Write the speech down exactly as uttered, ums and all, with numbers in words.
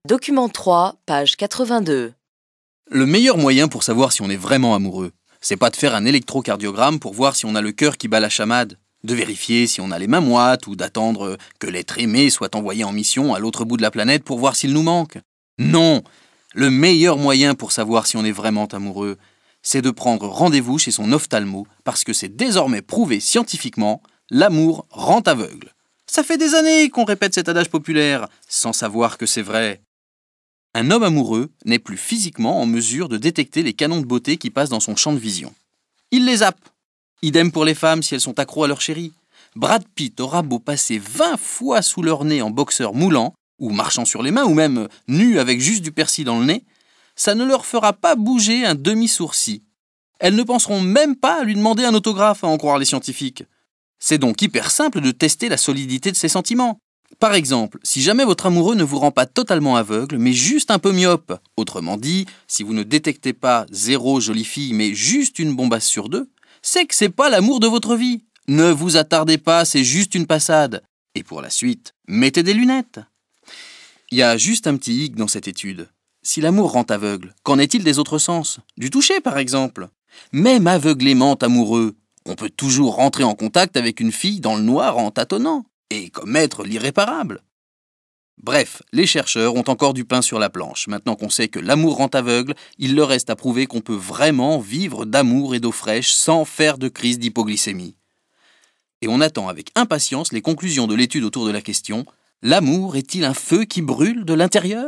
Document trois, page quatre-vingt-deux. Le meilleur moyen pour savoir si on est vraiment amoureux, c'est pas de faire un électrocardiogramme pour voir si on a le cœur qui bat la chamade, de vérifier si on a les mains moites ou d'attendre que l'être aimé soit envoyé en mission à l'autre bout de la planète pour voir s'il nous manque. Non! Le meilleur moyen pour savoir si on est vraiment amoureux, c'est de prendre rendez-vous chez son ophtalmo parce que c'est désormais prouvé scientifiquement, l'amour rend aveugle. Ça fait des années qu'on répète cet adage populaire, sans savoir que c'est vrai. Un homme amoureux n'est plus physiquement en mesure de détecter les canons de beauté qui passent dans son champ de vision. Il les zappe. Idem pour les femmes si elles sont accros à leur chéri. Brad Pitt aura beau passer vingt fois sous leur nez en boxeur moulant, ou marchant sur les mains, ou même nu avec juste du persil dans le nez, ça ne leur fera pas bouger un demi-sourcil. Elles ne penseront même pas à lui demander un autographe, à en croire les scientifiques. C'est donc hyper simple de tester la solidité de ses sentiments. Par exemple, si jamais votre amoureux ne vous rend pas totalement aveugle, mais juste un peu myope, autrement dit, si vous ne détectez pas zéro jolie fille, mais juste une bombasse sur deux, c'est que c'est pas l'amour de votre vie. Ne vous attardez pas, c'est juste une passade. Et pour la suite, mettez des lunettes. Il y a juste un petit hic dans cette étude. Si l'amour rend aveugle, qu'en est-il des autres sens? Du toucher, par exemple. Même aveuglément amoureux, on peut toujours rentrer en contact avec une fille dans le noir en tâtonnant et commettre l'irréparable. Bref, les chercheurs ont encore du pain sur la planche. Maintenant qu'on sait que l'amour rend aveugle, il leur reste à prouver qu'on peut vraiment vivre d'amour et d'eau fraîche sans faire de crise d'hypoglycémie. Et on attend avec impatience les conclusions de l'étude autour de la question « L'amour est-il un feu qui brûle de l'intérieur ?»